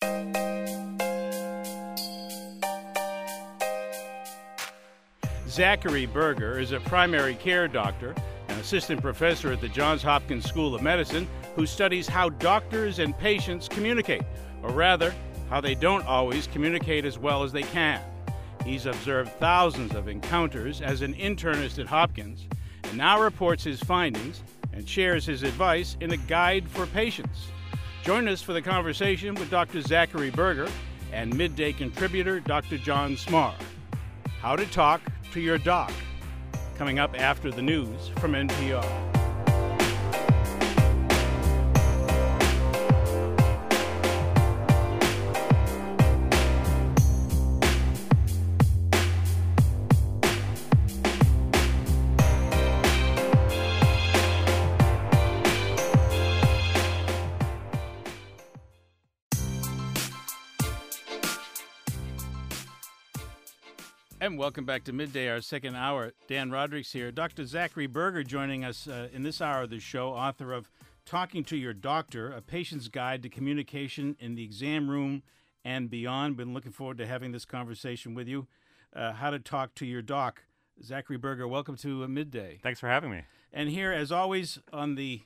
Zachary Berger is a primary care doctor and assistant professor at the Johns Hopkins School of Medicine who studies how doctors and patients communicate, or rather, how they don't always communicate as well as they can. He's observed thousands of encounters as an internist at Hopkins and now reports his findings and shares his advice in a guide for patients. Join us for the conversation with Dr. Zachary Berger and midday contributor Dr. John Smar. How to Talk to Your Doc, coming up after the news from NPR. And welcome back to Midday, our second hour. Dan Roderick's here. Dr. Zachary Berger joining us in this hour of the show, author of Talking to Your Doctor, A Patient's Guide to Communication in the Exam Room and Beyond. Been looking forward to having this conversation with you. How to Talk to Your Doc. Zachary Berger, welcome to Midday. Thanks for having me. And here, as always, on the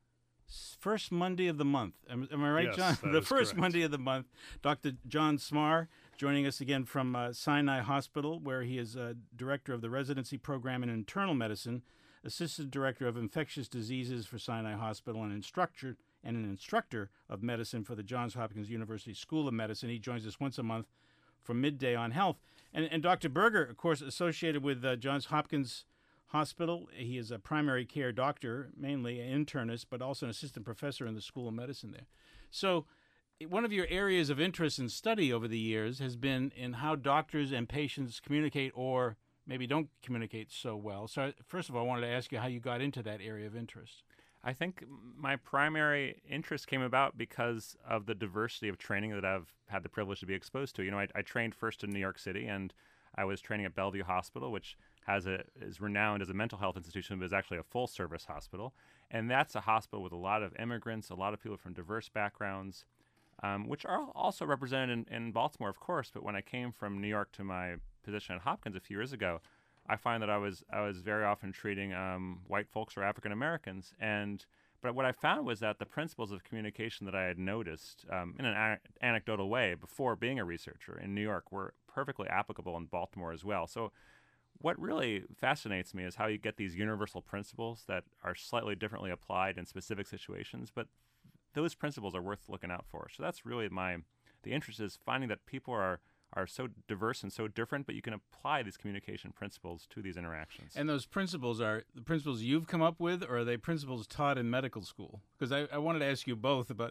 first Monday of the month. Am I right, Yes, John? The first correct. Monday of the month. Dr. John Smar joining us again from Sinai Hospital, where he is director of the residency program in internal medicine, assistant director of infectious diseases for Sinai Hospital, and an instructor of medicine for the Johns Hopkins University School of Medicine. He joins us once a month for Midday on Health. And Dr. Berger, of course, associated with Johns Hopkins Hospital. He is a primary care doctor, mainly an internist, but also an assistant professor in the School of Medicine there. So one of your areas of interest and study over the years has been in how doctors and patients communicate or maybe don't communicate so well. So first of all, I wanted to ask you how you got into that area of interest. I think my primary interest came about because of the diversity of training that I've had the privilege to be exposed to. You know, I trained first in New York City, and I was training at Bellevue Hospital, which is renowned as a mental health institution, but is actually a full-service hospital. And that's a hospital with a lot of immigrants, a lot of people from diverse backgrounds, which are also represented in Baltimore, of course. But when I came from New York to my position at Hopkins a few years ago, I find that I was very often treating white folks or African Americans, but what I found was that the principles of communication that I had noticed in an anecdotal way before being a researcher in New York were perfectly applicable in Baltimore as well. So what really fascinates me is how you get these universal principles that are slightly differently applied in specific situations, but those principles are worth looking out for. So that's really the interest is finding that people are so diverse and so different, but you can apply these communication principles to these interactions. And those principles are the principles you've come up with, or are they principles taught in medical school? Because I wanted to ask you both about,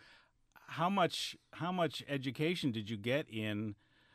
how much education did you get in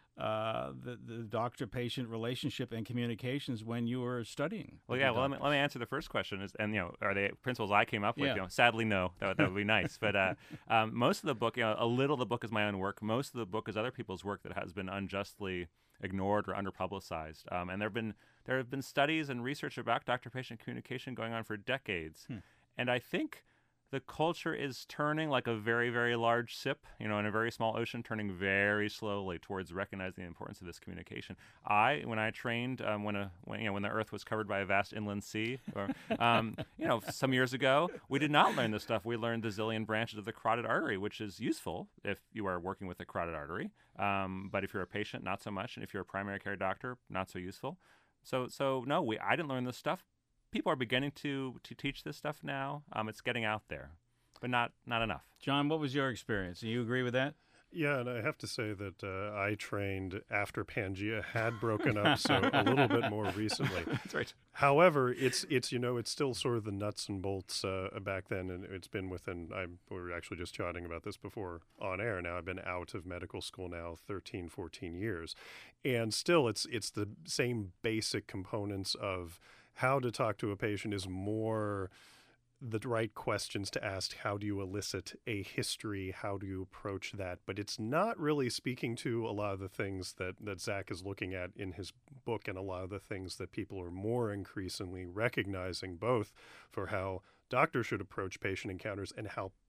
the doctor-patient relationship and communications when you were studying? Well, yeah. Well, let me answer the first question. Are they principles I came up with? Yeah. Sadly, no. That would be nice. But most of the book, a little of the book is my own work. Most of the book is other people's work that has been unjustly ignored or underpublicized. And there have been studies and research about doctor-patient communication going on for decades. And I think the culture is turning like a very, very large ship, in a very small ocean, turning very slowly towards recognizing the importance of this communication. When I trained, when the Earth was covered by a vast inland sea, or some years ago, we did not learn this stuff. We learned the zillion branches of the carotid artery, which is useful if you are working with the carotid artery, but if you're a patient, not so much, and if you're a primary care doctor, not so useful. So no, I didn't learn this stuff. People are beginning to teach this stuff now. It's getting out there, but not enough. John, what was your experience? Do you agree with that? Yeah, and I have to say that I trained after Pangea had broken up, so a little bit more recently. That's right. However, it's still sort of the nuts and bolts back then, and it's been we were actually just chatting about this before on air. Now I've been out of medical school now 13, 14 years, and still it's the same basic components of how to talk to a patient is more the right questions to ask. How do you elicit a history? How do you approach that? But it's not really speaking to a lot of the things that Zach is looking at in his book, and a lot of the things that people are more increasingly recognizing, both for how doctors should approach patient encounters and how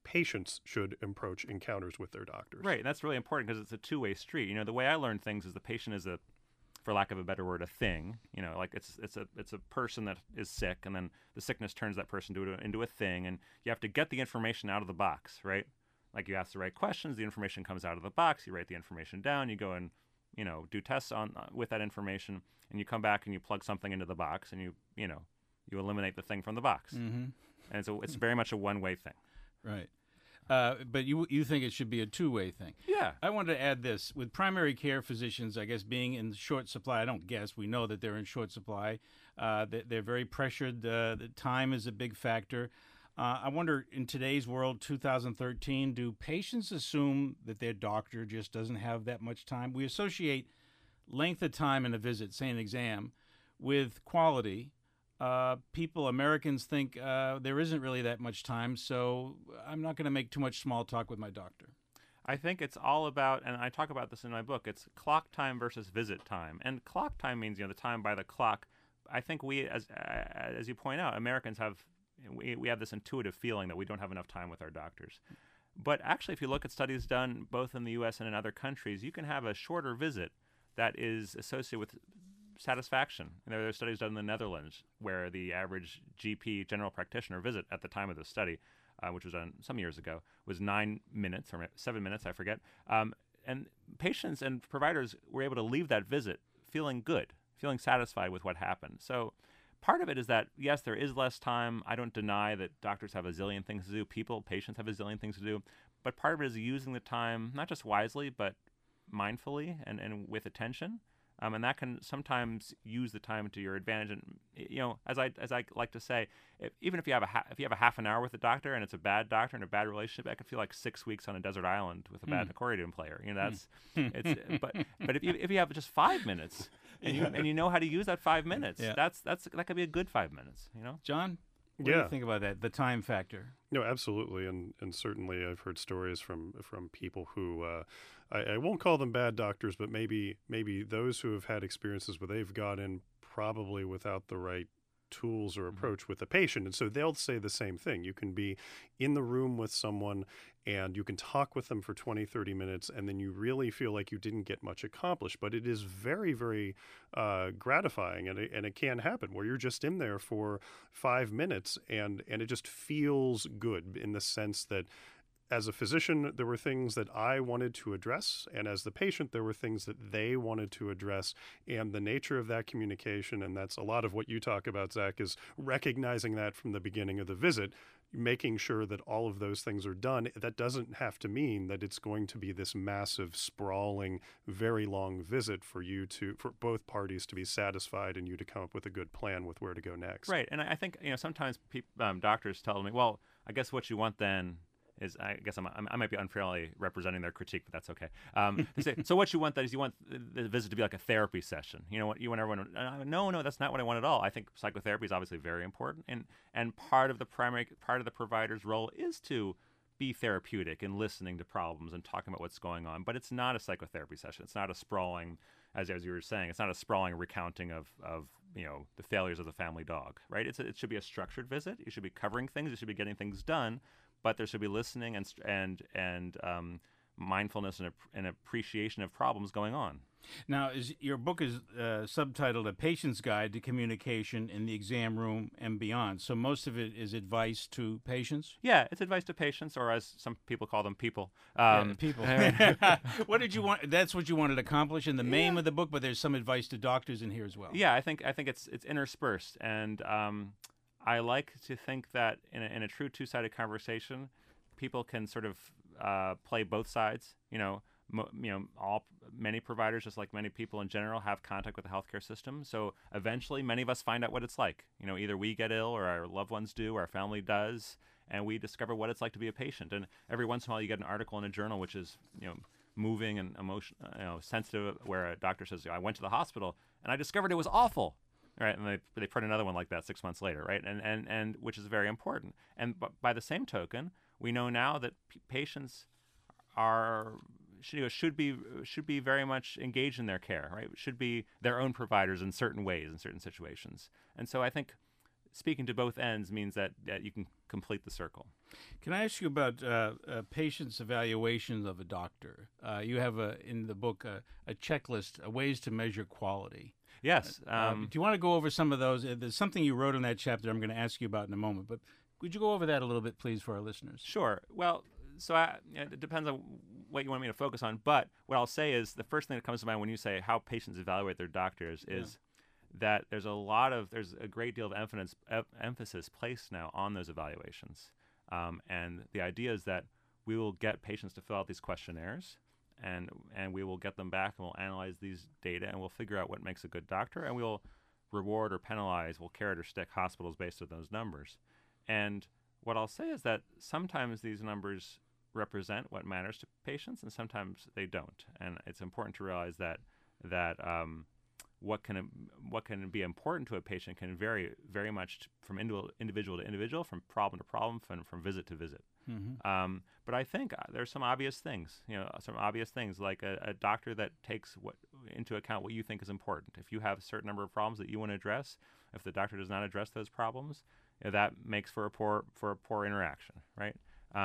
patients should approach encounters with their doctors. Right, and that's really important because it's a two-way street. You know, the way I learn things is the patient is for lack of a better word, a thing. You know, like it's a person that is sick, and then the sickness turns that person into a thing, and you have to get the information out of the box, right? Like you ask the right questions, the information comes out of the box. You write the information down. You go and do tests on with that information, and you come back and you plug something into the box, and you eliminate the thing from the box. Mm-hmm. And so it's very much a one-way thing. Right. But you think it should be a two-way thing. Yeah. I wanted to add this. With primary care physicians, I guess, being in short supply, I don't guess, we know that they're in short supply. They're very pressured. The time is a big factor. I wonder, in today's world, 2013, do patients assume that their doctor just doesn't have that much time? We associate length of time in a visit, say an exam, with quality. Americans think there isn't really that much time, so I'm not going to make too much small talk with my doctor. I think it's all about, and I talk about this in my book, it's clock time versus visit time. And clock time means, the time by the clock. I think we, as you point out, Americans we have this intuitive feeling that we don't have enough time with our doctors. But actually, if you look at studies done both in the U.S. and in other countries, you can have a shorter visit that is associated with satisfaction. And there are studies done in the Netherlands where the average GP, general practitioner, visit at the time of the study, which was done some years ago, was 9 minutes or 7 minutes, I forget. And patients and providers were able to leave that visit feeling good, feeling satisfied with what happened. So part of it is that, yes, there is less time. I don't deny that doctors have a zillion things to do. Patients have a zillion things to do. But part of it is using the time, not just wisely, but mindfully and with attention. And that can sometimes use the time to your advantage. And as I like to say, even if you have a half an hour with a doctor and it's a bad doctor and a bad relationship, that could feel like 6 weeks on a desert island with a bad accordion player. But if you have just 5 minutes and you know how to use that 5 minutes, that could be a good 5 minutes. John, what do you think about that? The time factor. No, absolutely, and certainly I've heard stories from people who I won't call them bad doctors, but maybe those who have had experiences where they've got in probably without the right tools or approach with the patient. And so they'll say the same thing. You can be in the room with someone and you can talk with them for 20, 30 minutes, and then you really feel like you didn't get much accomplished. But it is very, very gratifying, and it can happen where you're just in there for 5 minutes and it just feels good in the sense that as a physician, there were things that I wanted to address, and as the patient, there were things that they wanted to address. And the nature of that communication, and that's a lot of what you talk about, Zach, is recognizing that from the beginning of the visit, making sure that all of those things are done. That doesn't have to mean that it's going to be this massive, sprawling, very long visit for both parties to be satisfied and you to come up with a good plan with where to go next. Right, and I think sometimes doctors tell me, well, I guess what you want then is, I guess I might be unfairly representing their critique, but that's okay. They say, so what you want then is you want the visit to be like a therapy session. You want everyone. No, that's not what I want at all. I think psychotherapy is obviously very important, and part of the provider's role is to be therapeutic and listening to problems and talking about what's going on. But it's not a psychotherapy session. It's not a sprawling, as you were saying, it's not a sprawling recounting of the failures of the family dog. Right? It should be a structured visit. You should be covering things. You should be getting things done. But there should be listening and mindfulness and appreciation of problems going on. Now, your book is subtitled "A Patient's Guide to Communication in the Exam Room and Beyond." So most of it is advice to patients. Yeah, it's advice to patients, or as some people call them, people. People. What did you want? That's what you wanted to accomplish in the name of the book. But there's some advice to doctors in here as well. Yeah, I think it's interspersed, and I like to think that in a true two-sided conversation, people can sort of play both sides. Many providers, just like many people in general, have contact with the healthcare system. So eventually, many of us find out what it's like. Either we get ill, or our loved ones do, or our family does, and we discover what it's like to be a patient. And every once in a while, you get an article in a journal which is moving and sensitive, where a doctor says, "I went to the hospital and I discovered it was awful." Right, and they print another one like that 6 months later, right? And which is very important. And by the same token, we know now that patients should be very much engaged in their care, right? Should be their own providers in certain ways, in certain situations. And so I think speaking to both ends means that you can complete the circle. Can I ask you about patients' evaluations of a doctor? You have in the book a checklist, ways to measure quality. Yes. Do you want to go over some of those? There's something you wrote in that chapter I'm going to ask you about in a moment, but would you go over that a little bit, please, for our listeners? Sure. Well, so it depends on what you want me to focus on, but what I'll say is the first thing that comes to mind when you say how patients evaluate their doctors is that there's a great deal of emphasis placed now on those evaluations. And the idea is that we will get patients to fill out these questionnaires, and we will get them back, and we'll analyze these data, and we'll figure out what makes a good doctor, and we'll reward or penalize, we'll carrot or stick hospitals based on those numbers. And what I'll say is that sometimes these numbers represent what matters to patients, and sometimes they don't. And it's important to realize that what can be important to a patient can vary very much from individual to individual, from problem to problem, from visit to visit. Mm-hmm. But I think there's some obvious things, like a doctor that takes into account what you think is important. If you have a certain number of problems that you want to address, if the doctor does not address those problems, that makes for a poor interaction, right?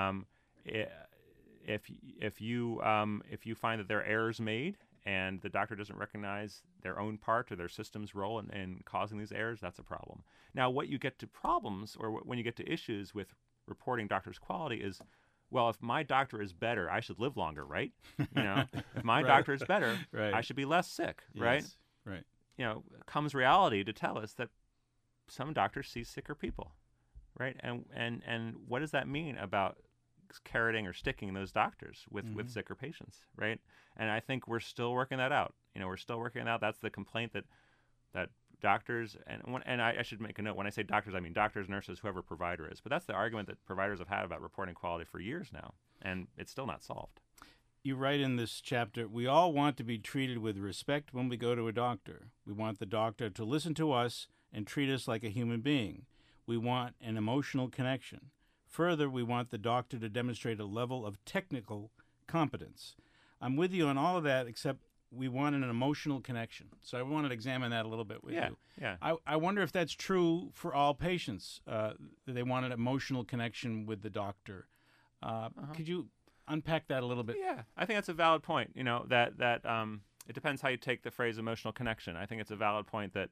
If you find that there are errors made, and the doctor doesn't recognize their own part or their system's role in causing these errors, that's a problem. Now, what you get to problems, or when you get to issues with reporting doctor's quality is, well, if my doctor is better, I should live longer, right? If my doctor is better, I should be less sick, right? Right. Comes reality to tell us that some doctors see sicker people, right? And what does that mean about carroting or sticking those doctors with sicker patients, right? And I think we're still working that out. We're still working it out. That's the complaint that doctors, and I should make a note, when I say doctors, I mean doctors, nurses, whoever provider is. But that's the argument that providers have had about reporting quality for years now, and it's still not solved. You write in this chapter, we all want to be treated with respect when we go to a doctor. We want the doctor to listen to us and treat us like a human being. We want an emotional connection. Further, we want the doctor to demonstrate a level of technical competence. I'm with you on all of that, except we want an emotional connection. So I want to examine that a little bit with you. Yeah. I wonder if that's true for all patients, that they want an emotional connection with the doctor. Could you unpack that a little bit? Yeah, I think that's a valid point. That it depends how you take the phrase emotional connection. I think it's a valid point that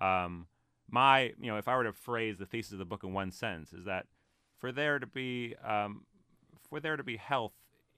if I were to phrase the thesis of the book in one sentence, is that for there to be health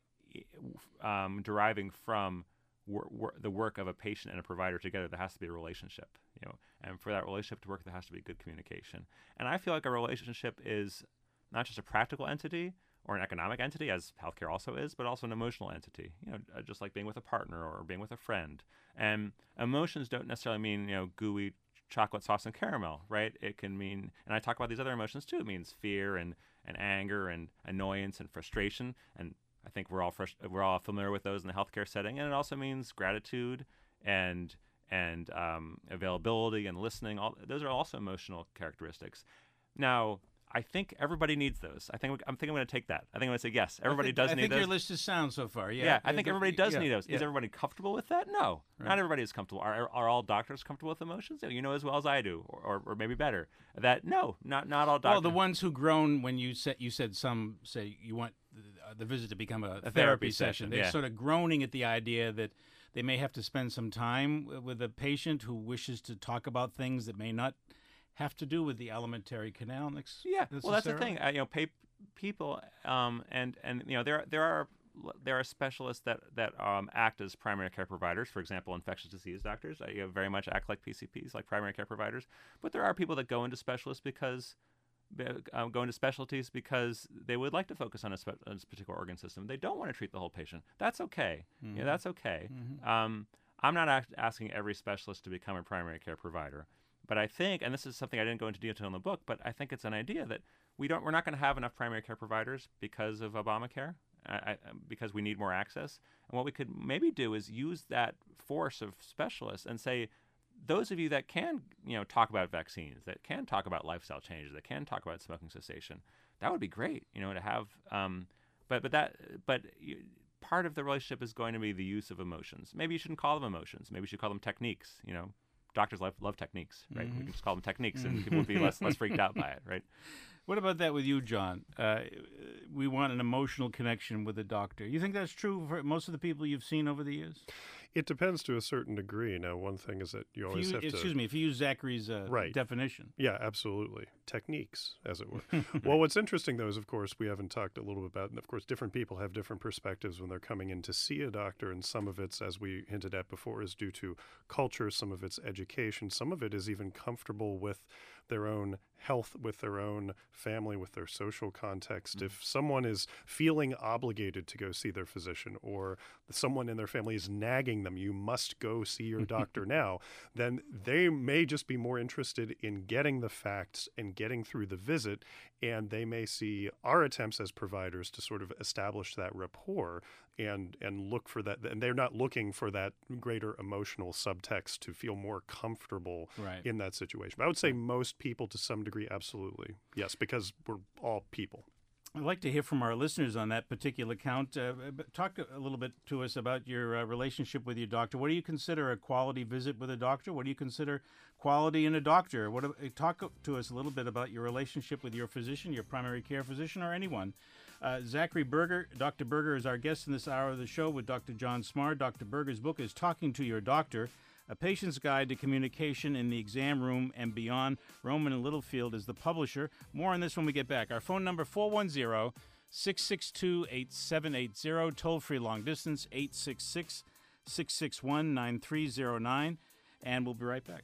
deriving from the work of a patient and a provider together, there has to be a relationship. And for that relationship to work, there has to be good communication. And I feel like a relationship is not just a practical entity or an economic entity, as healthcare also is, but also an emotional entity. Just like being with a partner or being with a friend. And emotions don't necessarily mean gooey chocolate sauce and caramel, right? It can mean, and I talk about these other emotions too. It means fear and anger and annoyance and frustration, and I think we're all familiar with those in the healthcare setting. And it also means gratitude and availability and listening. Those are also emotional characteristics. Now, I think everybody needs those. I'm thinking I'm going to take that. I think I'm going to say yes. Everybody does need those. I think your list is sound so far. Yeah. Yeah, I think everybody does need those. Yeah. Is everybody comfortable with that? No, not everybody is comfortable. Are all doctors comfortable with emotions? You know as well as I do, or maybe better. That no, not all doctors. Well, the ones who groan when you said some say you want the visit to become a therapy session. They're sort of groaning at the idea that they may have to spend some time with a patient who wishes to talk about things that may not have to do with the alimentary canal. Yeah, well, that's the thing. People, and there are specialists that act as primary care providers. For example, infectious disease doctors very much act like PCPs, like primary care providers. But there are people that go into specialists because they would like to focus on a particular organ system. They don't want to treat the whole patient. That's okay. Mm-hmm. That's okay. Mm-hmm. I'm not asking every specialist to become a primary care provider. But I think, and this is something I didn't go into detail in the book, but I think it's an idea that we're not going to have enough primary care providers because of Obamacare, because we need more access. And what we could maybe do is use that force of specialists and say, those of you that can, talk about vaccines, that can talk about lifestyle changes, that can talk about smoking cessation, that would be great, to have. But part of the relationship is going to be the use of emotions. Maybe you shouldn't call them emotions. Maybe you should call them techniques. Doctors love techniques, right? Mm-hmm. We can just call them techniques, and people would be less freaked out by it, right? What about that with you, John? We want an emotional connection with the doctor. You think that's true for most of the people you've seen over the years? It depends to a certain degree. Now, one thing is that you always have to... Excuse me, if you use Zachary's definition. Yeah, absolutely. Techniques, as it were. Well, what's interesting, though, is, of course, we haven't talked a little bit about, and of course, different people have different perspectives when they're coming in to see a doctor, and some of it's, as we hinted at before, is due to culture, some of it's education, some of it is even comfortable with their own health, with their own family, with their social context. Mm-hmm. If someone is feeling obligated to go see their physician, or someone in their family is nagging them, you must go see your doctor now, then they may just be more interested in getting the facts and getting through the visit, and they may see our attempts as providers to sort of establish that rapport and look for that, and they're not looking for that greater emotional subtext to feel more comfortable in that situation. But I would say most people, to some degree, absolutely. Yes, because we're all people. I'd like to hear from our listeners on that particular count. Talk a little bit to us about your relationship with your doctor. What do you consider a quality visit with a doctor? What do you consider quality in a doctor? Talk to us a little bit about your relationship with your physician, your primary care physician, or anyone. Zachary Berger, Dr. Berger, is our guest in this hour of the show with Dr. John Smar. Dr. Berger's book is Talking to Your Doctor, A Patient's Guide to Communication in the Exam Room and Beyond. Roman & Littlefield is the publisher. More on this when we get back. Our phone number, 410-662-8780. Toll-free long distance, 866-661-9309. And we'll be right back.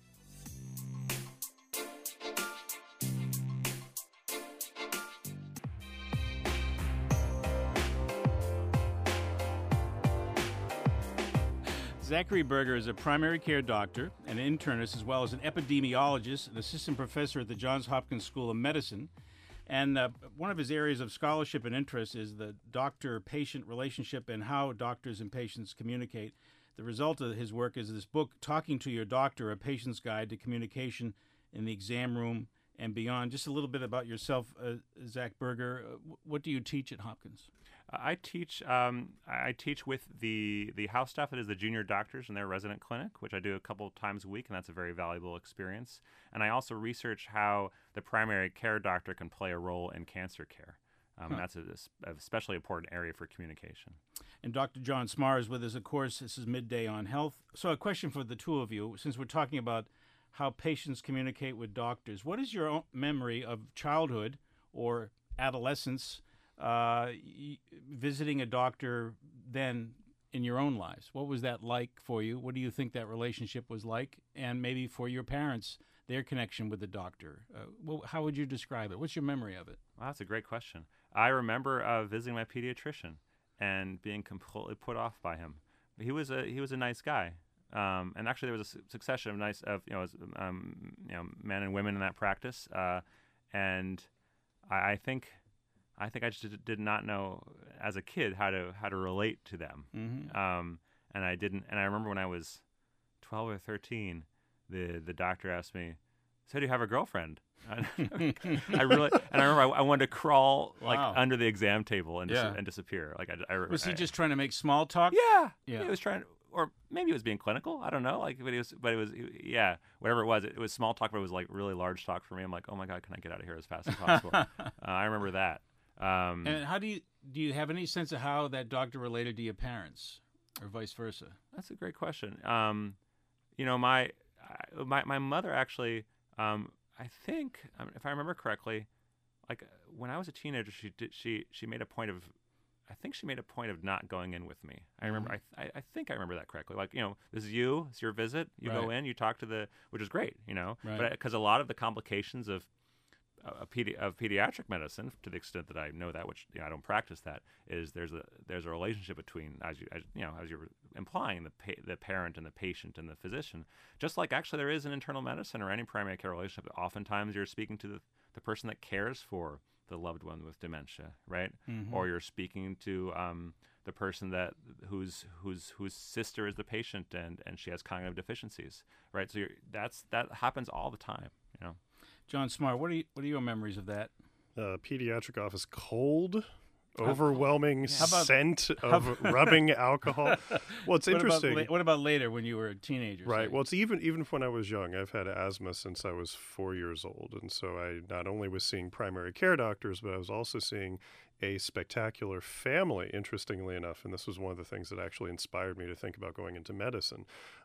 Zachary Berger is a primary care doctor, an internist, as well as an epidemiologist, an assistant professor at the Johns Hopkins School of Medicine. And one of his areas of scholarship and interest is the doctor-patient relationship and how doctors and patients communicate. The result of his work is this book, Talking to Your Doctor, A Patient's Guide to Communication in the Exam Room and Beyond. Just a little bit about yourself, Zach Berger. What do you teach at Hopkins? I teach with the house staff that is the junior doctors in their resident clinic, which I do a couple of times a week, and that's a very valuable experience. And I also research how the primary care doctor can play a role in cancer care. And that's a especially important area for communication. And Dr. John Smar is with us, of course. This is Midday on Health. So a question for the two of you, since we're talking about how patients communicate with doctors. What is your own memory of childhood or adolescence visiting a doctor then in your own lives? What was that like for you? What do you think that relationship was like? And maybe for your parents, their connection with the doctor. How would you describe it? What's your memory of it? Well, that's a great question. I remember visiting my pediatrician and being completely put off by him. He was a nice guy. And actually, there was a succession of men and women in that practice. And I think I just did not know as a kid how to relate to them. Mm-hmm. And I didn't. And I remember when I was 12 or 13, the doctor asked me, "So do you have a girlfriend?" I remember I wanted to crawl under the exam table and disappear. Was he just trying to make small talk? Yeah. He was trying. Or maybe it was being clinical. I don't know. Whatever it was. It was small talk, but it was like really large talk for me. I'm like, oh my God, can I get out of here as fast as possible? I remember that. And how do you have any sense of how that doctor related to your parents, or vice versa? That's a great question. My mother actually, I think, if I remember correctly, like when I was a teenager, she made a point of. I think she made a point of not going in with me. I remember. I think I remember that correctly. Like, this is you. It's your visit. You go in. You talk to which is great. But because a lot of the complications of pediatric medicine, to the extent that I know that, which I don't practice that, is there's a relationship between, as you were implying, the parent and the patient and the physician. Just like actually there is in internal medicine or any primary care relationship. Oftentimes you're speaking to the person that cares for the loved one with dementia, right? Mm-hmm. Or you're speaking to the person whose sister is the patient and she has cognitive deficiencies, right? So that happens all the time, John Smar, what are your memories of that? Pediatric office cold. overwhelming scent of rubbing alcohol. Well, it's interesting. What about later when you were a teenager? Right. Say? Well, it's even when I was young. I've had asthma since I was 4 years old, and so I not only was seeing primary care doctors, but I was also seeing a spectacular family, interestingly enough, and this was one of the things that actually inspired me to think about going into medicine,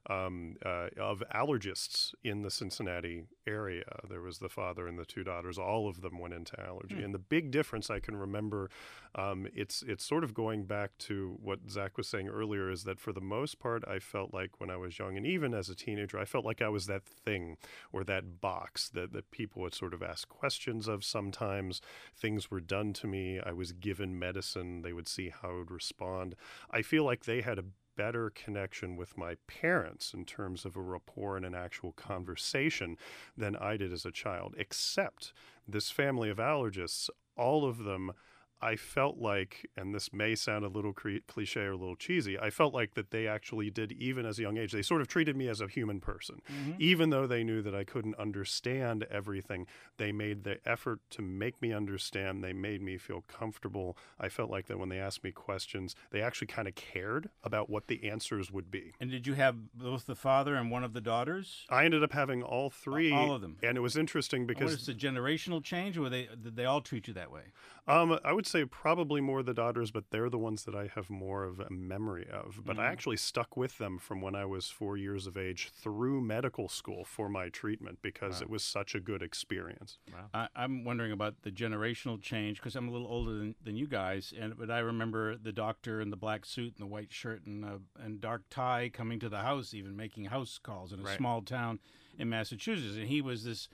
of allergists in the Cincinnati area. There was the father and the two daughters. All of them went into allergy. And the big difference I can remember, it's sort of going back to what Zach was saying earlier, is that for the most part, I felt like when I was young, and even as a teenager, I felt like I was that thing or that box that people would sort of ask questions of sometimes. Things were done to me. I was given medicine. They would see how I would respond. I feel like they had a better connection with my parents in terms of a rapport and an actual conversation than I did as a child, except this family of allergists, all of them, I felt like, and this may sound a little cliche or a little cheesy, I felt like that they actually did, even as a young age, they sort of treated me as a human person. Even though they knew that I couldn't understand everything, they made the effort to make me understand. They made me feel comfortable. I felt like that when they asked me questions, they actually kind of cared about what the answers would be. And did you have both the father and one of the daughters? I ended up having all three. All of them. And it was interesting because... Was it a generational change, or did they all treat you that way? I would say probably more the daughters, but they're the ones that I have more of a memory of. But I actually stuck with them from when I was 4 years of age through medical school for my treatment because it was such a good experience. Wow. I'm wondering about the generational change because I'm a little older than you guys, but I remember the doctor in the black suit and the white shirt and dark tie coming to the house, even making house calls in a small town in Massachusetts, and he was this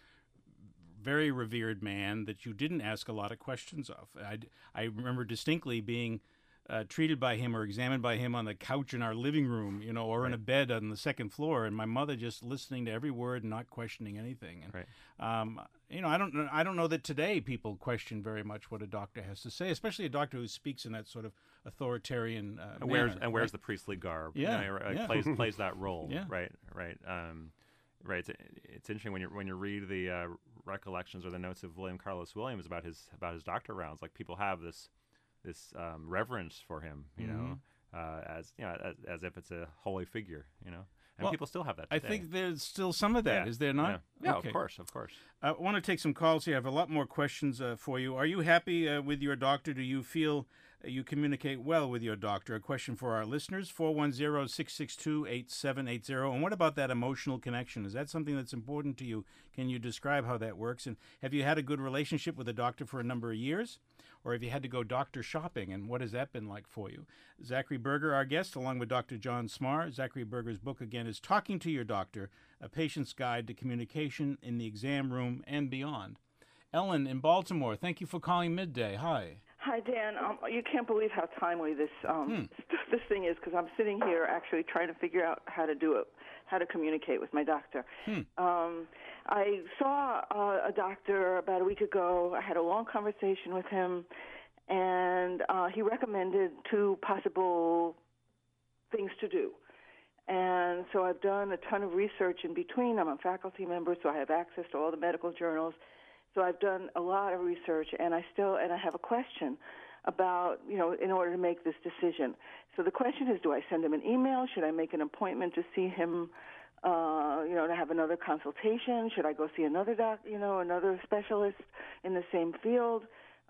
very revered man that you didn't ask a lot of questions of. I remember distinctly being treated by him or examined by him on the couch in our living room, or in a bed on the second floor, and my mother just listening to every word and not questioning anything. And I don't know that today people question very much what a doctor has to say, especially a doctor who speaks in that sort of authoritarian manner. Wears the priestly garb. Plays that role. Yeah. Right. Right. It's interesting when you read the recollections or the notes of William Carlos Williams about his doctor rounds. Like, people have this reverence for him, as if it's a holy figure, and people still have that today. I think there's still some of that, is there not? Yeah, Okay. of course. I want to take some calls here. I have a lot more questions for you. Are you happy with your doctor? Do you feel you communicate well with your doctor? A question for our listeners, 410-662-8780. And what about that emotional connection? Is that something that's important to you? Can you describe how that works? And have you had a good relationship with a doctor for a number of years? Or have you had to go doctor shopping? And what has that been like for you? Zachary Berger, our guest, along with Dr. John Smarr. Zachary Berger's book, again, is Talking to Your Doctor, A Patient's Guide to Communication in the Exam Room and Beyond. Ellen in Baltimore, thank you for calling Midday. Hi. Hi, Dan. You can't believe how timely this thing is, because I'm sitting here actually trying to figure out how to do it, how to communicate with my doctor. I saw a doctor about a week ago. I had a long conversation with him, and he recommended 2 possible things to do. And so I've done a ton of research in between. I'm a faculty member, so I have access to all the medical journals. So I've done a lot of research, and I have a question about, in order to make this decision. So the question is, do I send him an email? Should I make an appointment to see him, to have another consultation? Should I go see another another specialist in the same field?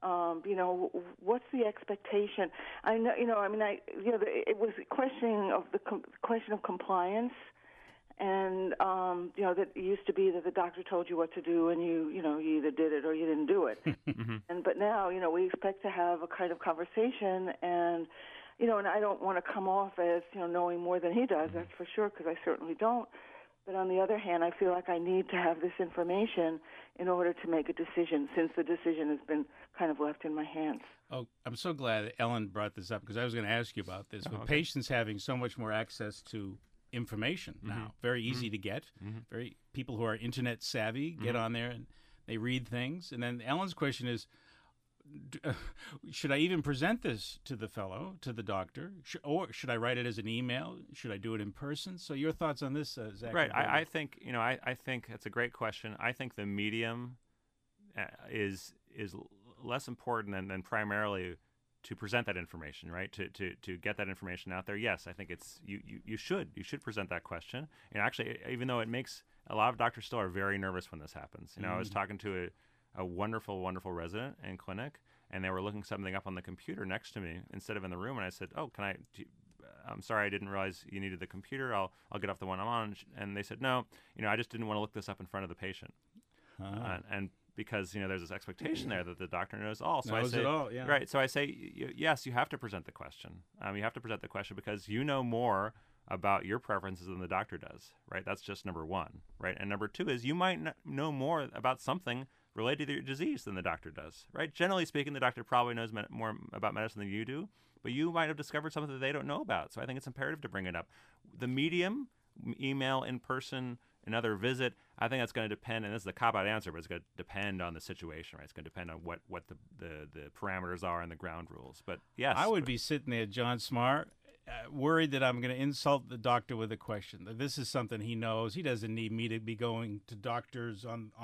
What's the expectation? I know, it was a question of compliance. And, that it used to be that the doctor told you what to do and you either did it or you didn't do it. But now, we expect to have a kind of conversation and I don't want to come off as, knowing more than he does, that's for sure, because I certainly don't. But on the other hand, I feel like I need to have this information in order to make a decision, since the decision has been kind of left in my hands. Oh, I'm so glad that Ellen brought this up, because I was going to ask you about this. With patients having so much more access to information now, very easy to get, people who are internet savvy get on there and they read things. And then Ellen's question is, should I even present this to the doctor, or should I write it as an email? Should I do it in person? So your thoughts on this, Zach? Right. I think I think that's a great question. I think the medium is less important than primarily to present that information, right? To get that information out there. Yes, I think it's you should present that question. And actually, even though it makes a lot of doctors still are very nervous when this happens. I was talking to a wonderful resident in clinic, and they were looking something up on the computer next to me instead of in the room. And I said, "Oh, I'm sorry, I didn't realize you needed the computer. I'll get off the one I'm on." And they said, "No, I just didn't want to look this up in front of the patient." And because there's this expectation there that the doctor knows all. So knows I say, it all, yeah. Right. So I say, yes, you have to present the question. You have to present the question because you know more about your preferences than the doctor does. Right. That's just number one. Right. And number two is you might know more about something related to your disease than the doctor does. Right. Generally speaking, the doctor probably knows more about medicine than you do, but you might have discovered something that they don't know about. So I think it's imperative to bring it up. The medium, email, in person, another visit, I think that's going to depend, and this is a cop-out answer, but it's going to depend on the situation, right? It's going to depend on what the parameters are and the ground rules. But yes. I would be sitting there, John Smart, worried that I'm going to insult the doctor with a question. That this is something he knows. He doesn't need me to be going to doctors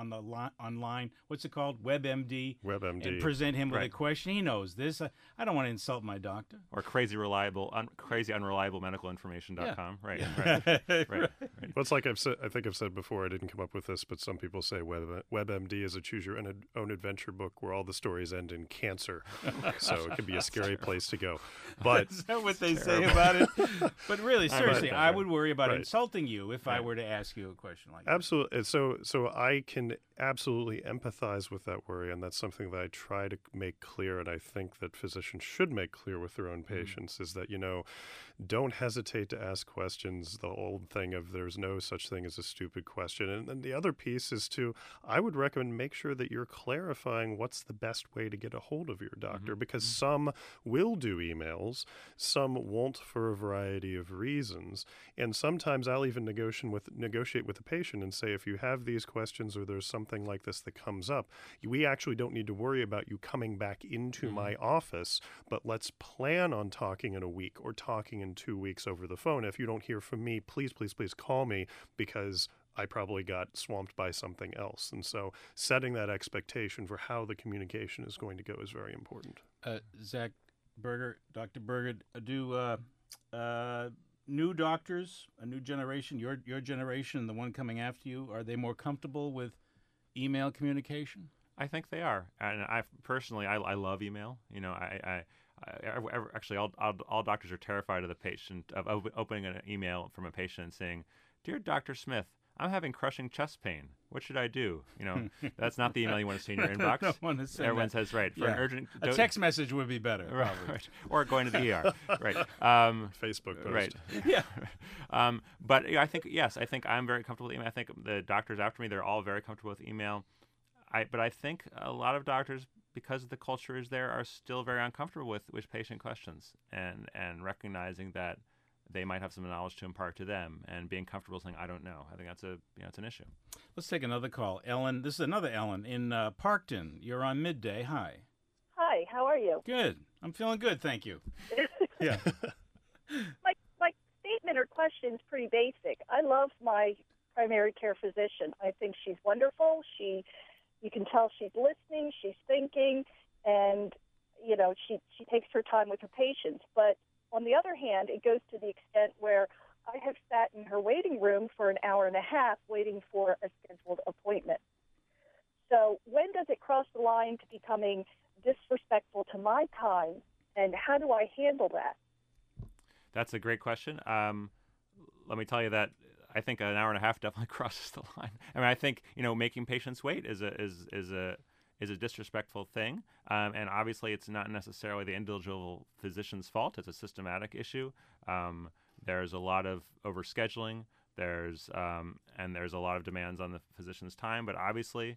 online. What's it called? WebMD. WebMD. And present him with Right. a question. He knows this. I don't want to insult my doctor. Or crazy unreliable medical information.com. Yeah. Right, Yeah. right. Right. Well, it's like I think I've said before, I didn't come up with this, but some people say WebMD is a choose your own adventure book where all the stories end in cancer. So it can be a scary place to go. But Is that what they say about it? But really, seriously, that, I right. would worry about Right. insulting you if I were to ask you a question like that. absolutely. So I can absolutely empathize with that worry, and that's something that I try to make clear, and I think that physicians should make clear with their own patients, is that, don't hesitate to ask questions. The old thing of there's no such thing as a stupid question. And then the other piece is I would recommend make sure that you're clarifying what's the best way to get a hold of your doctor, because some will do emails, some won't for a variety of reasons. And sometimes I'll even negotiate with the patient and say, if you have these questions or there's something like this that comes up, we actually don't need to worry about you coming back into my office, but let's plan on talking in a week or talking in 2 weeks over the phone. If you don't hear from me, please call me, because I probably got swamped by something else. And so setting that expectation for how the communication is going to go is very important. Zach Berger, Dr. Berger, do new doctors, a new generation, your generation, the one coming after you, are they more comfortable with email communication? I think they are, and I personally, I love email. Actually, all doctors are terrified of the patient of opening an email from a patient and saying, "Dear Dr. Smith, I'm having crushing chest pain. What should I do?" That's not the email you want to see in your inbox. Don't want to send Everyone that. says, right, for an urgent a text message would be better. right, or going to the ER, right? Facebook post. Right. Yeah. But I think I'm very comfortable with email. I think the doctors after me, they're all very comfortable with email. But I think a lot of doctors, because the culture is there, are still very uncomfortable with patient questions and recognizing that they might have some knowledge to impart to them and being comfortable saying, "I don't know." I think that's it's an issue. Let's take another call. Ellen, this is another Ellen in Parkton. You're on Midday. Hi. Hi, how are you? Good. I'm feeling good, thank you. Yeah. My statement or question is pretty basic. I love my primary care physician. I think she's wonderful. You can tell she's listening, she's thinking, and she takes her time with her patients. But on the other hand, it goes to the extent where I have sat in her waiting room for an hour and a half waiting for a scheduled appointment. So when does it cross the line to becoming disrespectful to my time, and how do I handle that? That's a great question. Let me tell you that I think an hour and a half definitely crosses the line. I mean, I think making patients wait is a disrespectful thing, and obviously it's not necessarily the individual physician's fault. It's a systematic issue. There's a lot of overscheduling. There's a lot of demands on the physician's time. But obviously,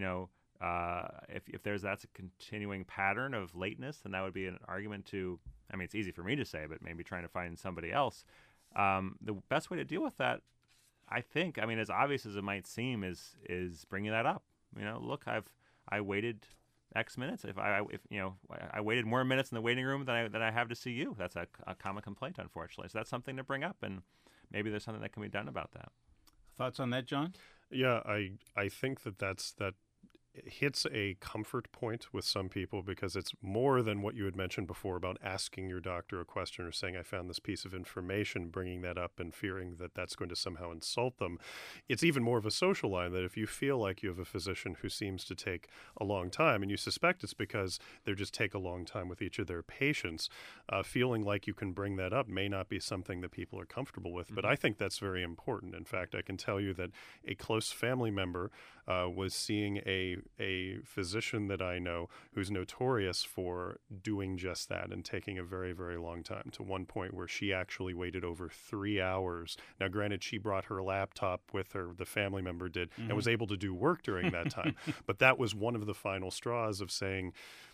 if that's a continuing pattern of lateness, then that would be an argument to. I mean, it's easy for me to say, but maybe trying to find somebody else. The best way to deal with that, I think, as obvious as it might seem, is bringing that up. Look, I waited X minutes. If I waited more minutes in the waiting room than I have to see you. That's a common complaint, unfortunately. So that's something to bring up, and maybe there's something that can be done about that. Thoughts on that, John? Yeah, I think that hits a comfort point with some people because it's more than what you had mentioned before about asking your doctor a question or saying, I found this piece of information, bringing that up and fearing that that's going to somehow insult them. It's even more of a social line that if you feel like you have a physician who seems to take a long time and you suspect it's because they just take a long time with each of their patients, feeling like you can bring that up may not be something that people are comfortable with. But I think that's very important. In fact, I can tell you that a close family member was seeing a physician that I know who's notorious for doing just that and taking a very, very long time, to one point where she actually waited over 3 hours. Now, granted, she brought her laptop with her, the family member did, and was able to do work during that time. But that was one of the final straws of saying,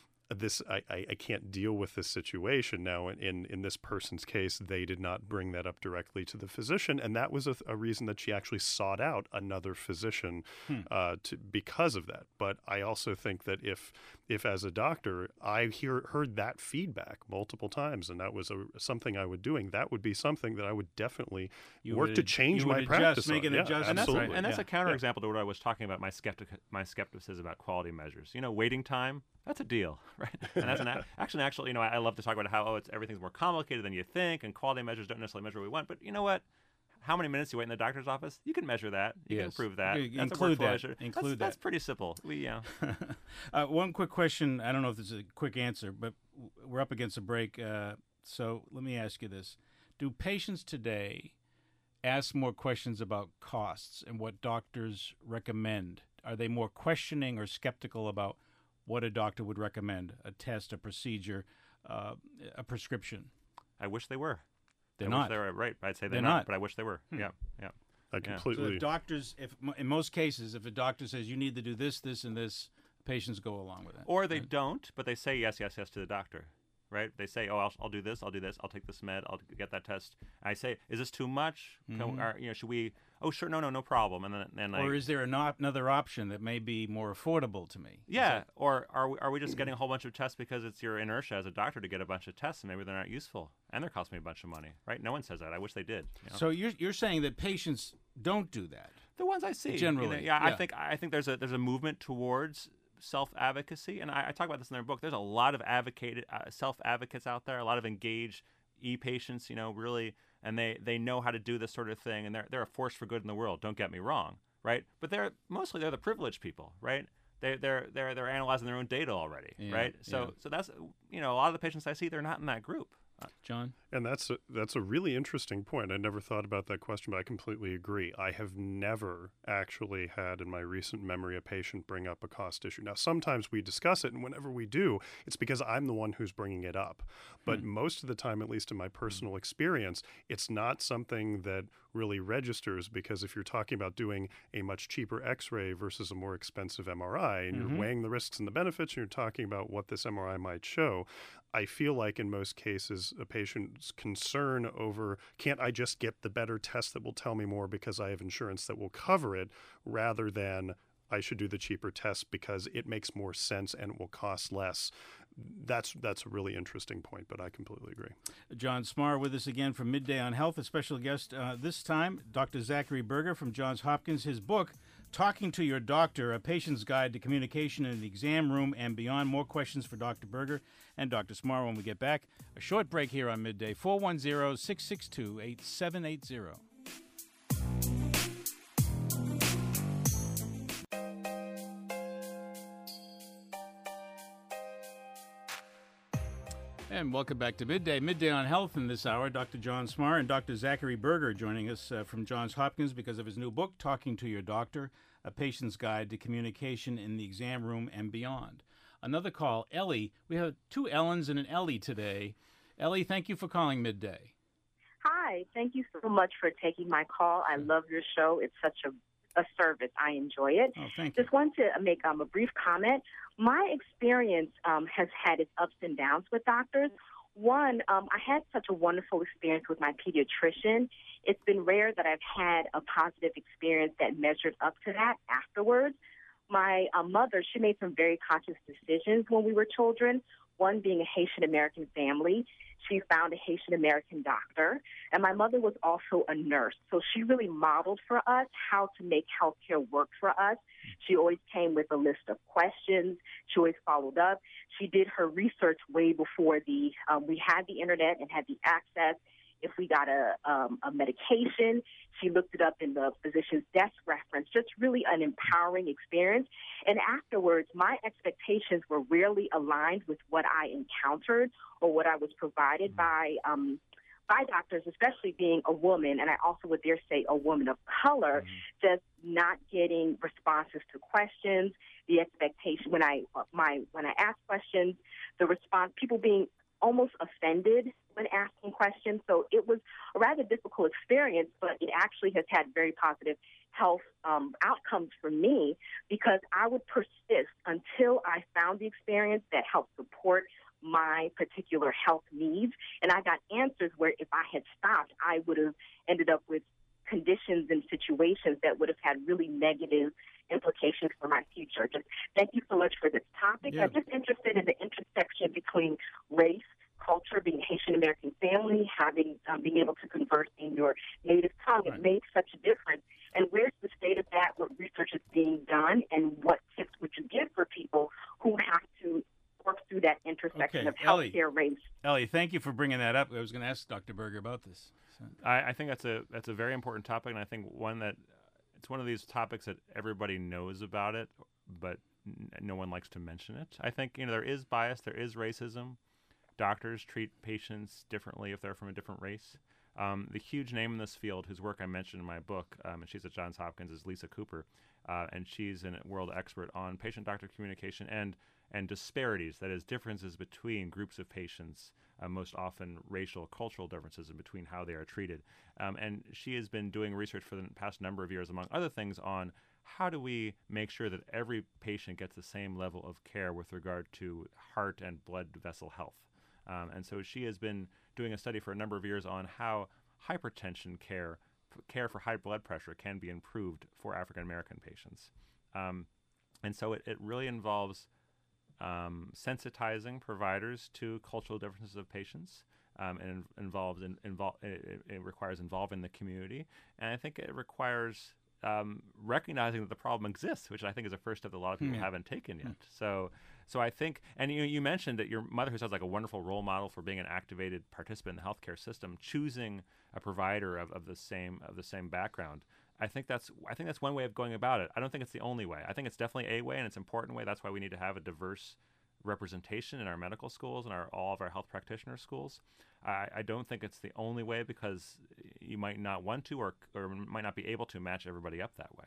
I can't deal with this situation now. In this person's case, they did not bring that up directly to the physician, and that was a reason that she actually sought out another physician because of that. But I also think that if as a doctor I heard that feedback multiple times, and that was something I would doing, that would be something that I would definitely work to change my practice. Make an adjustment. Absolutely. And that's a counterexample to what I was talking about. My skepticism about quality measures. Waiting time. That's a deal, right? And that's actually, I love to talk about how everything's more complicated than you think, and quality measures don't necessarily measure what we want. But you know what? How many minutes you wait in the doctor's office? You can measure that. You can improve that. Include that. That's pretty simple. One quick question. I don't know if this is a quick answer, but we're up against a break. So let me ask you this. Do patients today ask more questions about costs and what doctors recommend? Are they more questioning or skeptical about what a doctor would recommend, a test, a procedure, a prescription? I wish they were. They're not. They were, right. I'd say they're not, but I wish they were. Yeah. I completely. So if doctors, in most cases, if a doctor says you need to do this, this, and this, patients go along with it. Or they don't, but they say yes, yes, yes to the doctor, right? They say, oh, I'll do this, I'll take this med, I'll get that test. I say, is this too much? Should we? Oh, sure, no problem. And then or is there another option that may be more affordable to me? Yeah, or are we just getting a whole bunch of tests because it's your inertia as a doctor to get a bunch of tests, and maybe they're not useful, and they're costing me a bunch of money, right? No one says that. I wish they did. So you're saying that patients don't do that? The ones I see generally, I think there's a movement towards self-advocacy, and I talk about this in their book. There's a lot of self-advocates out there, a lot of engaged e-patients, really, and they know how to do this sort of thing, and they're a force for good in the world. Don't get me wrong, right? But they're the privileged people, right? They're analyzing their own data already, right? So that's a lot of the patients I see, they're not in that group. John? And that's a really interesting point. I never thought about that question, but I completely agree. I have never actually had in my recent memory a patient bring up a cost issue. Now, sometimes we discuss it, and whenever we do, it's because I'm the one who's bringing it up. But most of the time, at least in my personal experience, it's not something that really registers, because if you're talking about doing a much cheaper X-ray versus a more expensive MRI, and you're weighing the risks and the benefits, and you're talking about what this MRI might show, I feel like in most cases a patient's concern over, can't I just get the better test that will tell me more because I have insurance that will cover it, rather than I should do the cheaper test because it makes more sense and it will cost less. That's a really interesting point, but I completely agree. John Smarr with us again from Midday on Health, a special guest this time, Dr. Zachary Berger from Johns Hopkins. His book, Talking to Your Doctor, A Patient's Guide to Communication in the Exam Room and Beyond. More questions for Dr. Berger and Dr. Smarr when we get back. A short break here on Midday, 410-662-8780. And welcome back to Midday on Health. In this hour, Dr. John Smarr and Dr. Zachary Berger joining us from Johns Hopkins because of his new book, Talking to Your Doctor, A Patient's Guide to Communication in the Exam Room and Beyond. Another call, Ellie. We have two Ellens and an Ellie today. Ellie, thank you for calling Midday. Hi. Thank you so much for taking my call. I love your show. It's such a service. I enjoy it. Oh, thank you. Just want to make a brief comment. My experience has had its ups and downs with doctors. One, I had such a wonderful experience with my pediatrician. It's been rare that I've had a positive experience that measured up to that afterwards. My mother, she made some very conscious decisions when we were children. One being a Haitian American family. She found a Haitian American doctor, and my mother was also a nurse. So she really modeled for us how to make healthcare work for us. She always came with a list of questions. She always followed up. She did her research way before we had the internet and had the access. If we got a medication, she looked it up in the physician's desk reference, just really an empowering experience. And afterwards, my expectations were rarely aligned with what I encountered or what I was provided by doctors, especially being a woman, and I also would dare say a woman of color, just not getting responses to questions, the expectation when I ask questions, the response, people being almost offended when asking questions. So it was a rather difficult experience, but it actually has had very positive health outcomes for me because I would persist until I found the experience that helped support my particular health needs. And I got answers where if I had stopped, I would have ended up with conditions and situations that would have had really negative implications for my future. Just thank you so much for this topic. Yeah. I'm just interested in the intersection between race, culture, being a Haitian American family, having being able to converse in your native tongue. It made such a difference. And where's the state of that? What research is being done, and what tips would you give for people who have to work through that intersection of healthcare, race? Ellie, thank you for bringing that up. I was going to ask Dr. Berger about this. So. I think that's a very important topic, and I think it's one of these topics that everybody knows about it, but no one likes to mention it. I think there is bias, there is racism. Doctors treat patients differently if they're from a different race. The huge name in this field, whose work I mentioned in my book, and she's at Johns Hopkins, is Lisa Cooper, and she's a world expert on patient-doctor communication and disparities, that is, differences between groups of patients, most often racial, cultural differences in between how they are treated. And she has been doing research for the past number of years, among other things, on how do we make sure that every patient gets the same level of care with regard to heart and blood vessel health. And so she has been doing a study for a number of years on how hypertension care for high blood pressure can be improved for African American patients. And so it really involves sensitizing providers to cultural differences of patients, and it requires involving the community, and I think it requires recognizing that the problem exists, which I think is a first step that a lot of people haven't taken yet. So I think, and you mentioned that your mother, who sounds like a wonderful role model for being an activated participant in the healthcare system, choosing a provider of the same background. I think that's one way of going about it. I don't think it's the only way. I think it's definitely a way, and it's an important way. That's why we need to have a diverse representation in our medical schools and all of our health practitioner schools. I don't think it's the only way, because you might not want to or might not be able to match everybody up that way.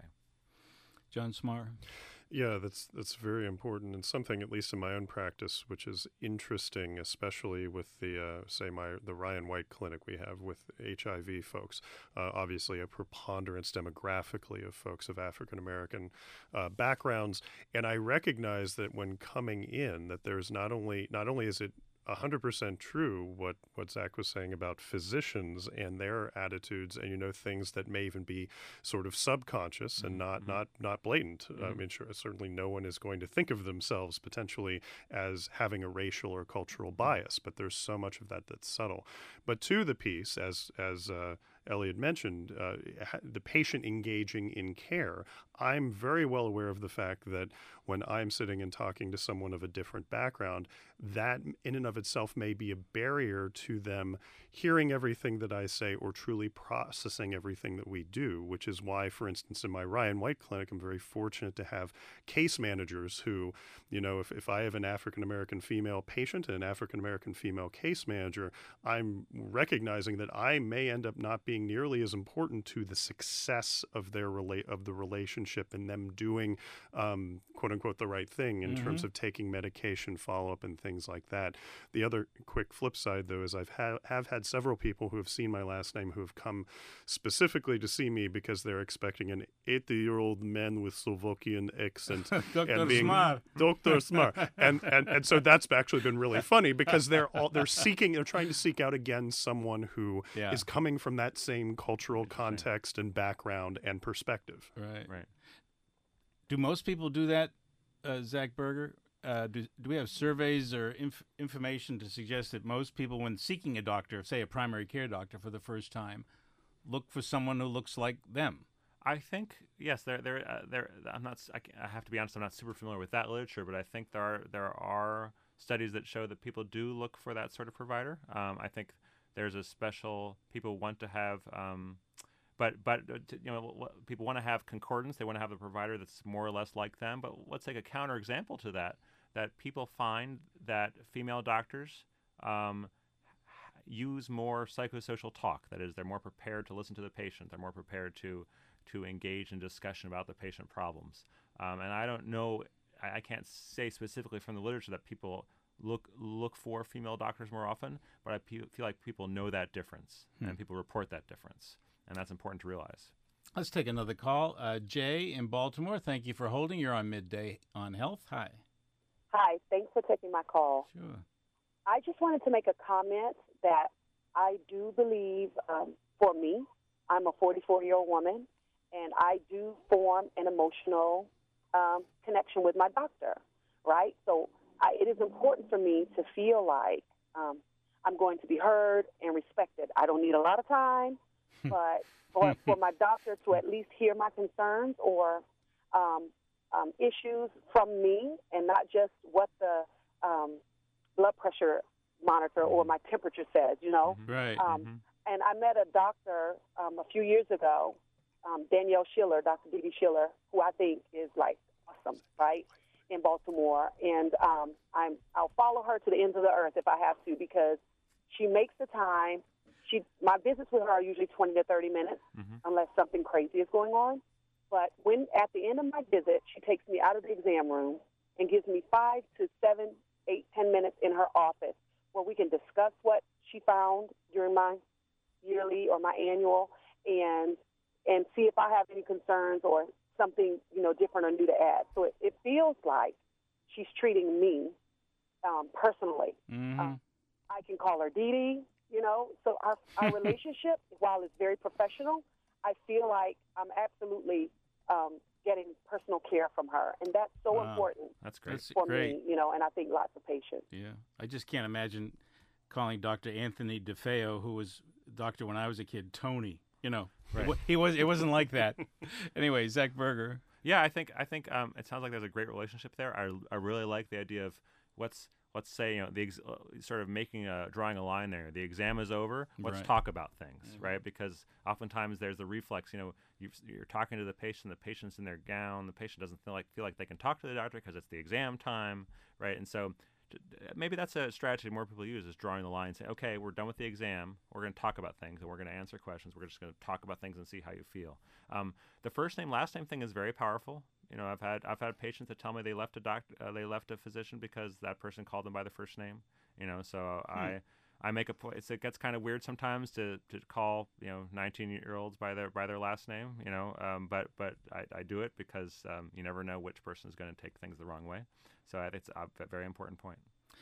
John Smar. Yeah, that's very important, and something, at least in my own practice, which is interesting, especially with the Ryan White Clinic we have with HIV folks. Obviously, a preponderance demographically of folks of African American backgrounds, and I recognize that when coming in, that there's not only is it 100% true what Zach was saying about physicians and their attitudes, and things that may even be sort of subconscious and not blatant. I mean, sure, certainly no one is going to think of themselves potentially as having a racial or cultural bias, but there's so much of that that's subtle. But to the piece, as Elliot mentioned, the patient engaging in care, I'm very well aware of the fact that when I'm sitting and talking to someone of a different background, that in and of itself may be a barrier to them hearing everything that I say or truly processing everything that we do, which is why, for instance, in my Ryan White Clinic, I'm very fortunate to have case managers who, if I have an African-American female patient and an African-American female case manager, I'm recognizing that I may end up not being nearly as important to the success of the relationship and them doing, quote unquote, the right thing in terms of taking medication, follow-up, and things like that. The other quick flip side, though, is I've had several people who have seen my last name who have come specifically to see me because they're expecting an 80-year-old man with Slovakian accent Dr. Smar. Dr. Smar. And so that's actually been really funny because they're trying to seek out again someone who is coming from that same cultural context and background and perspective. Right. Do most people do that, Zach Berger? do we have surveys or information to suggest that most people, when seeking a doctor, say a primary care doctor for the first time, look for someone who looks like them? I think yes. I'm not. I have to be honest. I'm not super familiar with that literature, but I think there are studies that show that people do look for that sort of provider. I think there's a special people want to have. People want to have concordance. They want to have a provider that's more or less like them. But let's take a counterexample to that. That people find that female doctors use more psychosocial talk. That is, they're more prepared to listen to the patient. They're more prepared to engage in discussion about the patient problems. And I don't know. I can't say specifically from the literature that people look for female doctors more often. But I feel like people know that difference, and people report that difference. And that's important to realize. Let's take another call. Jay in Baltimore, thank you for holding. You're on Midday on Health. Hi. Hi. Thanks for taking my call. Sure. I just wanted to make a comment that I do believe, for me, I'm a 44-year-old woman, and I do form an emotional connection with my doctor, right? So it is important for me to feel like I'm going to be heard and respected. I don't need a lot of time. But for my doctor to at least hear my concerns or issues from me, and not just what the blood pressure monitor or my temperature says, Right. And I met a doctor a few years ago, Danielle Schiller, Dr. Dee Schiller, who I think is like awesome, right, in Baltimore. And I'll follow her to the ends of the earth if I have to, because she makes the time. My visits with her are usually 20 to 30 minutes, unless something crazy is going on. But when at the end of my visit, she takes me out of the exam room and gives me 5 to 7, 8, 10 minutes in her office where we can discuss what she found during my yearly or my annual, and see if I have any concerns or something different or new to add. So it feels like she's treating me personally. I can call her Dee Dee. So our relationship, while it's very professional, I feel like I'm absolutely getting personal care from her, and that's so important. That's great. For me, and I think lots of patients. Yeah, I just can't imagine calling Dr. Anthony DeFeo, who was a doctor when I was a kid, Tony. Right. It wasn't like that. Anyway, Zach Berger. Yeah, I think it sounds like there's a great relationship there. I really like the idea of let's say sort of drawing a line there. The exam is over. Let's talk about things, right? Because oftentimes there's the reflex. You're talking to the patient. The patient's in their gown. The patient doesn't feel like they can talk to the doctor because it's the exam time, right? And so maybe that's a strategy more people use, is drawing the line and saying, okay, we're done with the exam. We're going to talk about things, and we're going to answer questions. We're just going to talk about things and see how you feel. The first name, last name thing is very powerful. I've had patients that tell me they left a physician because that person called them by the first name. So I make a point. It gets kind of weird sometimes to call 19-year-olds by their last name. But I do it because you never know which person is going to take things the wrong way. So I think it's a very important point.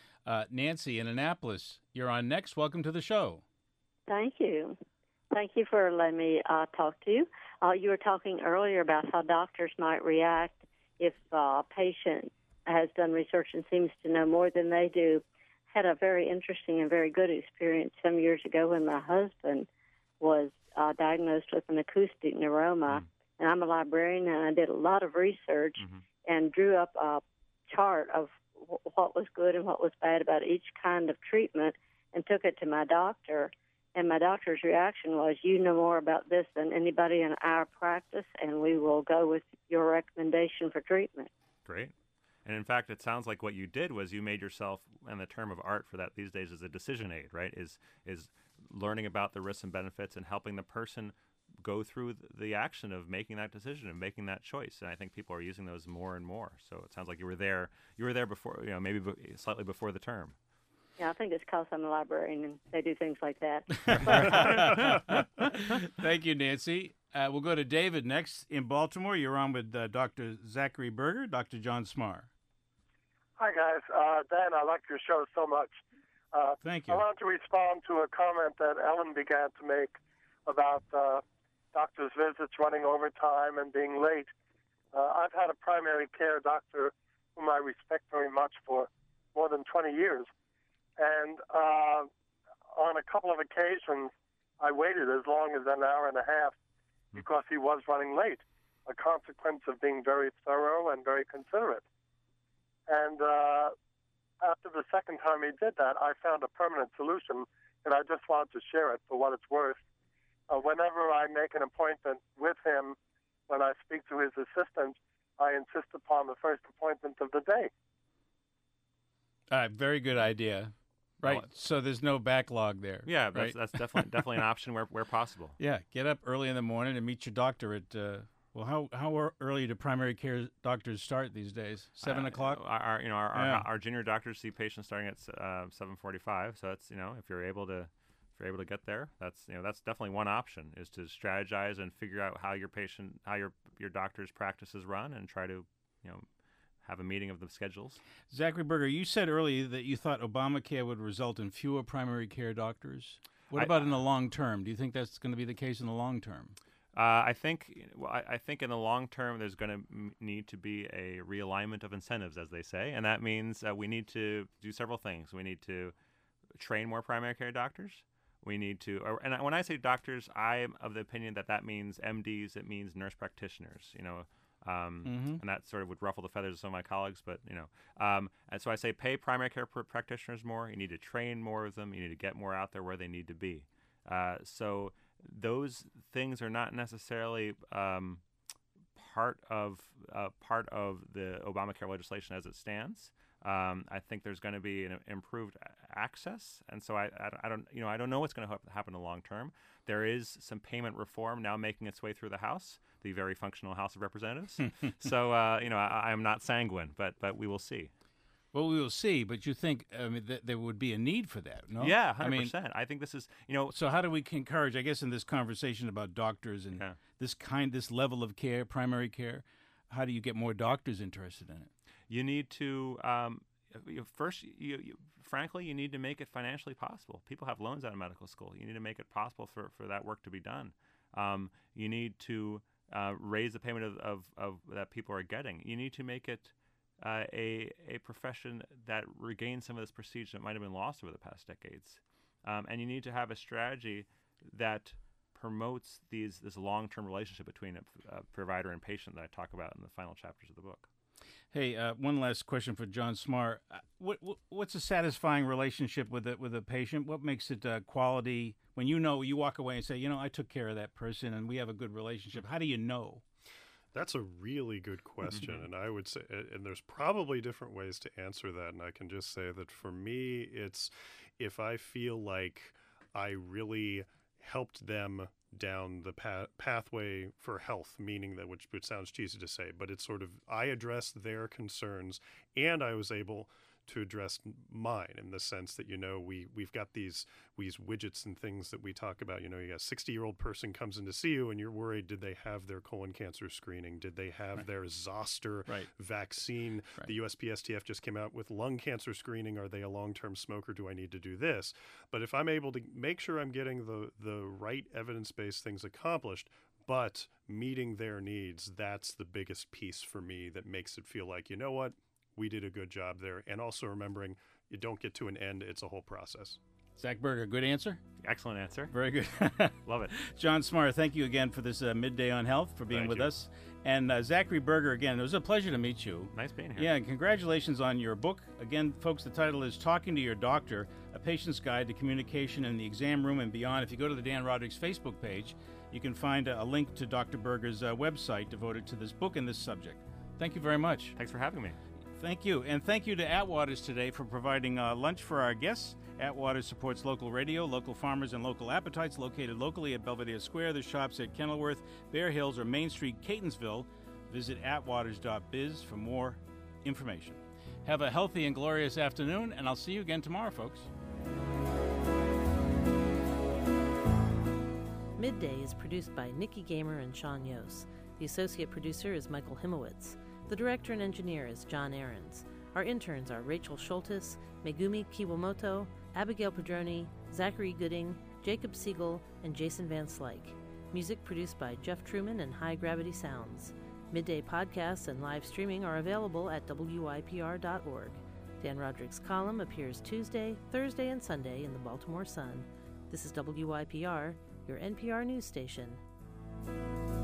Nancy in Annapolis, you're on next. Welcome to the show. Thank you. Thank you for letting me talk to you. You were talking earlier about how doctors might react if a patient has done research and seems to know more than they do. Had a very interesting and very good experience some years ago when my husband was diagnosed with an acoustic neuroma. And I'm a librarian, and I did a lot of research and drew up a chart of what was good and what was bad about each kind of treatment and took it to my doctor. And my doctor's reaction was, you know more about this than anybody in our practice, and we will go with your recommendation for treatment. Great. And in fact, it sounds like what you did was you made yourself, and the term of art for that these days is a decision aid, right? Is learning about the risks and benefits and helping the person go through the action of making that decision and making that choice. And I think people are using those more and more. So it sounds like you were there before, maybe slightly before the term. Yeah, I think it's because I'm a librarian and they do things like that. Thank you, Nancy. We'll go to David next in Baltimore. You're on with Dr. Zachary Berger, Dr. John Smar. Hi, guys. Dan, I like your show so much. Thank you. I wanted to respond to a comment that Ellen began to make about doctors' visits running overtime and being late. I've had a primary care doctor whom I respect very much for more than 20 years. And on a couple of occasions, I waited as long as an hour and a half because he was running late, a consequence of being very thorough and very considerate. And after the second time he did that, I found a permanent solution, and I just wanted to share it for what it's worth. Whenever I make an appointment with him, when I speak to his assistant, I insist upon the first appointment of the day. Very good idea. Right, so there's no backlog there. Yeah, right? that's definitely an option where possible. Yeah, get up early in the morning and meet your doctor at, how early do primary care doctors start these days? 7 o'clock? Our junior doctors see patients starting at 7:45. So that's, if you're able to get there, that's definitely one option, is to strategize and figure out how your doctor's practices run and try to, have a meeting of the schedules. Zachary Berger, you said earlier that you thought Obamacare would result in fewer primary care doctors. What about in the long term? Do you think that's going to be the case in the long term? I think in the long term there's going to need to be a realignment of incentives, as they say, and that means we need to do several things. We need to train more primary care doctors. We need to, and when I say doctors, I'm of the opinion that means MDs. It means nurse practitioners. And that sort of would ruffle the feathers of some of my colleagues, but and so I say pay primary care practitioners more. You need to train more of them. You need to get more out there where they need to be. So those things are not necessarily part of the Obamacare legislation as it stands. I think there's going to be an improved access, and so I don't know what's going to happen in the long term. There is some payment reform now making its way through the House, the very functional House of Representatives. So I'm not sanguine, but we will see. Well, we will see, but you think that there would be a need for that, no? Yeah, 100%. I think this is, So how do we encourage, I guess, in this conversation about doctors and this level of care, primary care, how do you get more doctors interested in it? You need to first, frankly, you need to make it financially possible. People have loans out of medical school. You need to make it possible for that work to be done. You need to raise the payment of that people are getting. You need to make it a profession that regains some of this prestige that might have been lost over the past decades. And you need to have a strategy that promotes this long-term relationship between a provider and patient that I talk about in the final chapters of the book. Hey, one last question for John Smar. What's a satisfying relationship with a patient? What makes it quality when you walk away and say, I took care of that person and we have a good relationship? How do you know? That's a really good question, and I would say, and there's probably different ways to answer that, and I can just say that for me, it's if I feel like I really helped them down the pathway for health, meaning that, which sounds cheesy to say, but it's sort of, I addressed their concerns and I was able to address mine, in the sense that, we've got these widgets and things that we talk about. You got a 60-year-old person comes in to see you and you're worried, did they have their colon cancer screening? Did they have their Zoster vaccine? Right. The USPSTF just came out with lung cancer screening. Are they a long-term smoker? Do I need to do this? But if I'm able to make sure I'm getting the right evidence-based things accomplished, but meeting their needs, that's the biggest piece for me that makes it feel like, what? We did a good job there. And also remembering you don't get to an end, it's a whole process. Zach Berger, good answer? Excellent answer. Very good. Love it. John Smar, thank you again for this Midday on Health, for being with us. And Zachary Berger, again, it was a pleasure to meet you. Nice being here. Yeah, and congratulations on your book. Again, folks, the title is Talking to Your Doctor, A Patient's Guide to Communication in the Exam Room and Beyond. If you go to the Dan Roderick's Facebook page, you can find a link to Dr. Berger's website devoted to this book and this subject. Thank you very much. Thanks for having me. Thank you. And thank you to Atwater's today for providing lunch for our guests. Atwater supports local radio, local farmers, and local appetites located locally at Belvedere Square. The shops at Kenilworth, Bear Hills, or Main Street, Catonsville. Visit atwaters.biz for more information. Have a healthy and glorious afternoon, and I'll see you again tomorrow, folks. Midday is produced by Nikki Gamer and Sean Yos. The associate producer is Michael Himowitz. The director and engineer is John Ahrens. Our interns are Rachel Schultes, Megumi Kiwamoto, Abigail Padroni, Zachary Gooding, Jacob Siegel, and Jason Van Slyke. Music produced by Jeff Truman and High Gravity Sounds. Midday podcasts and live streaming are available at WYPR.org. Dan Roderick's column appears Tuesday, Thursday, and Sunday in the Baltimore Sun. This is WYPR, your NPR news station.